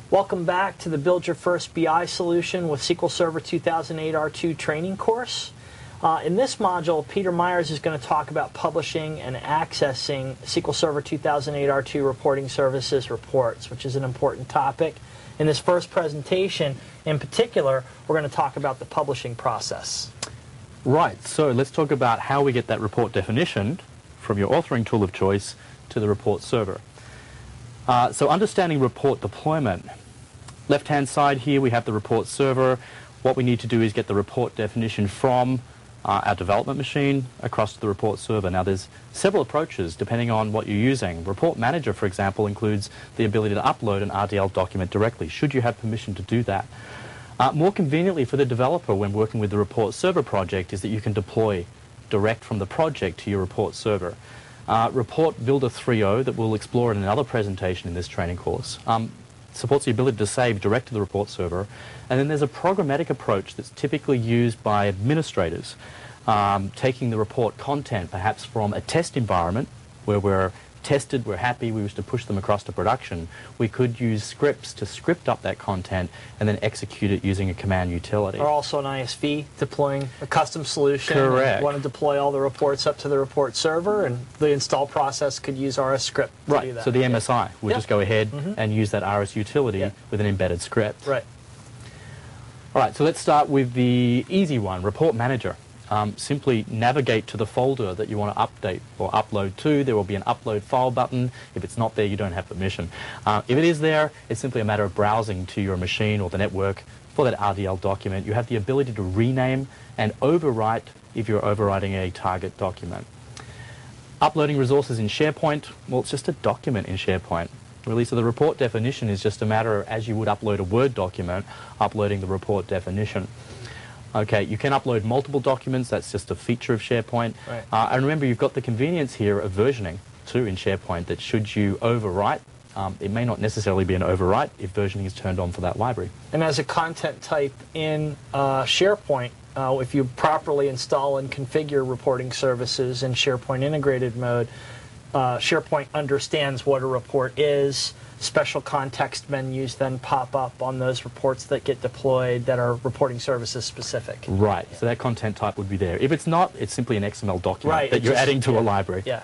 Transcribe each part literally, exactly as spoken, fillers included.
Welcome back to the Build Your First B I Solution with S Q L Server two thousand eight R two training course. Uh, in this module, Peter Myers is going to talk about publishing and accessing S Q L Server two thousand eight R two reporting services reports, which is an important topic. In this first presentation, in particular, we're going to talk about the publishing process. Right, so let's talk about how we get that report definition from your authoring tool of choice to the report server. Uh, so understanding report deployment. Left-hand side here we have the report server. What we need to do is get the report definition from uh, our development machine across to the report server. Now there's several approaches depending on what you're using. Report Manager, for example, includes the ability to upload an R D L document directly, should you have permission to do that. Uh, more conveniently for the developer when working with the report server project is that you can deploy direct from the project to your report server. Uh, Report Builder three point oh that we'll explore in another presentation in this training course um, supports the ability to save direct to the report server. And then there's a programmatic approach that's typically used by administrators, um, taking the report content perhaps from a test environment where we're tested, we're happy, we wish to push them across to production. We could use scripts to script up that content and then execute it using a command utility. Or also an I S V deploying a custom solution. Correct. We want to deploy all the reports up to the report server, and the install process could use R S script to right. do that. So the M S I will yeah. just go ahead mm-hmm. and use that R S utility yeah. with an embedded script. Right. All right, so let's start with the easy one, Report Manager. Um, simply navigate to the folder that you want to update or upload to. There will be an upload file button. If it's not there, you don't have permission. Uh, if it is there, it's simply a matter of browsing to your machine or the network for that R D L document. You have the ability to rename and overwrite if you're overwriting a target document. Uploading resources in SharePoint, well, it's just a document in SharePoint. Really, so the report definition is just a matter of, as you would upload a Word document, uploading the report definition. Okay, you can upload multiple documents. That's just a feature of SharePoint. Right. Uh, and remember, you've got the convenience here of versioning, too, in SharePoint, that should you overwrite, um, it may not necessarily be an overwrite if versioning is turned on for that library. And as a content type in uh, SharePoint, uh, if you properly install and configure reporting services in SharePoint integrated mode, uh, SharePoint understands what a report is. Special context menus then pop up on those reports that get deployed that are reporting services specific. Right, so that content type would be there. If it's not, it's simply an X M L document right, that you're just, adding to yeah, a library. Yeah.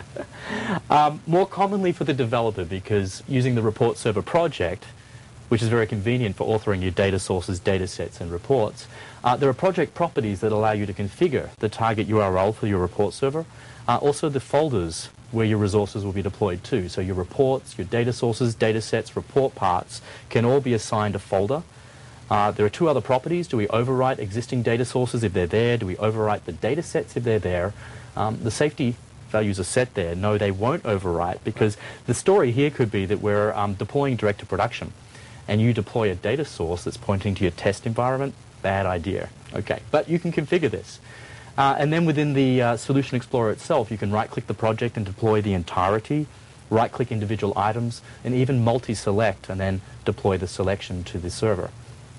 um, more commonly for the developer, because using the report server project, which is very convenient for authoring your data sources, data sets, and reports, uh, there are project properties that allow you to configure the target U R L for your report server, uh, also the folders where your resources will be deployed to. So your reports, your data sources, data sets, report parts can all be assigned a folder. Uh, there are two other properties. Do we overwrite existing data sources if they're there? Do we overwrite the data sets if they're there? Um, the safety values are set there. No, they won't overwrite, because the story here could be that we're um, deploying direct to production and you deploy a data source that's pointing to your test environment. Bad idea. Okay, but you can configure this. Uh, and then within the uh, Solution Explorer itself, you can right-click the project and deploy the entirety, right-click individual items, and even multi-select and then deploy the selection to the server.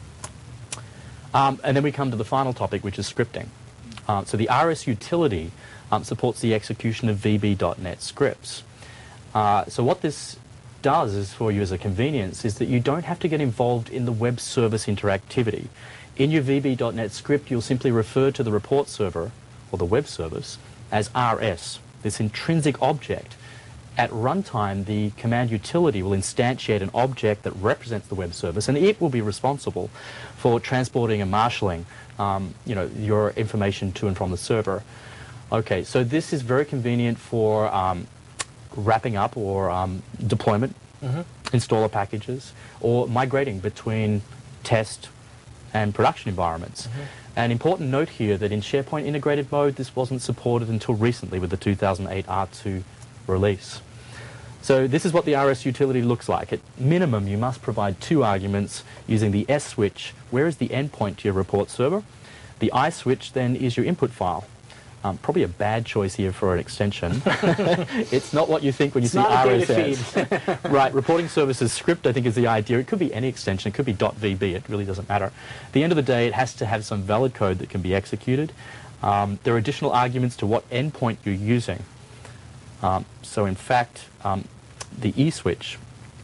Um, and then we come to the final topic, which is scripting. Uh, so the R S utility um, supports the execution of V B dot net scripts. Uh, so what this does is for you as a convenience is that you don't have to get involved in the web service interactivity. In your V B dot net script, you'll simply refer to the report server, or the web service, as R S, this intrinsic object. At runtime, the command utility will instantiate an object that represents the web service, and it will be responsible for transporting and marshalling um, you know, your information to and from the server. Okay, so this is very convenient for um, wrapping up or um, deployment, mm-hmm. installer packages, or migrating between test and production environments. Mm-hmm. An important note here that in SharePoint integrated mode, this wasn't supported until recently with the two thousand eight R two release. So this is what the R S utility looks like. At minimum, you must provide two arguments using the S switch. Where is the endpoint to your report server? The I switch then is your input file. Um, probably a bad choice here for an extension. It's not what you think when you it's see not R S. A data feed. Right, reporting services script I think is the idea. It could be any extension, it could be .vb, it really doesn't matter. At the end of the day, it has to have some valid code that can be executed. Um, there are additional arguments to what endpoint you're using. Um, so in fact, um, the E switch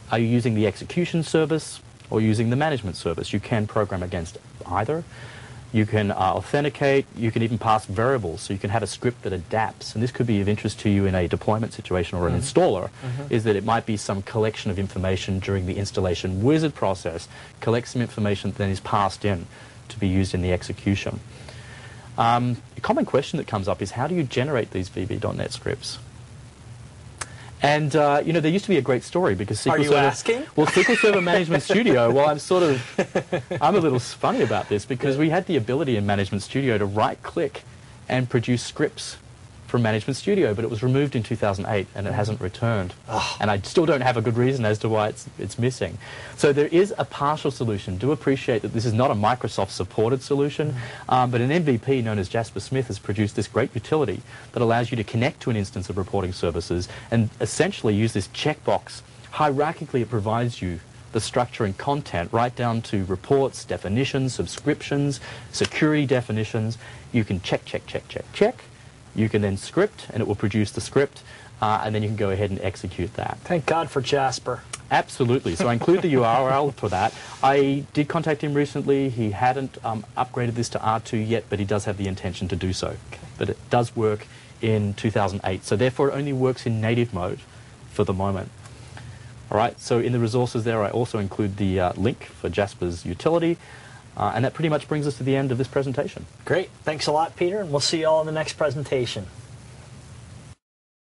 are you using the execution service or using the management service? You can program against either. You can uh, authenticate, you can even pass variables, so you can have a script that adapts, and this could be of interest to you in a deployment situation or an mm-hmm. installer, mm-hmm. is that it might be some collection of information during the installation wizard process, collect some information that then is passed in to be used in the execution. Um, a common question that comes up is, how do you generate these V B dot net scripts? And, uh, you know, there used to be a great story because S Q L Are you Server... asking? Well, S Q L Server Management Studio, well, I'm sort of... I'm a little funny about this because we had the ability in Management Studio to right-click and produce scripts from Management Studio, but it was removed in two thousand eight and it hasn't returned. Oh. And I still don't have a good reason as to why it's, it's missing. So there is a partial solution. Do appreciate that this is not a Microsoft-supported solution, mm-hmm. um, but an M V P known as Jasper Smith has produced this great utility that allows you to connect to an instance of reporting services and essentially use this checkbox. Hierarchically, it provides you the structure and content right down to reports, definitions, subscriptions, security definitions. You can check, check, check, check, check. You can then script, and it will produce the script, uh, and then you can go ahead and execute that. Thank God for Jasper. Absolutely. So I include the U R L for that. I did contact him recently. He hadn't um, upgraded this to R two yet, but he does have the intention to do so. Okay. But it does work in two thousand eight. So therefore, it only works in native mode for the moment. All right. So in the resources there, I also include the uh, link for Jasper's utility. Uh, and that pretty much brings us to the end of this presentation. Great. Thanks a lot, Peter, and we'll see you all in the next presentation.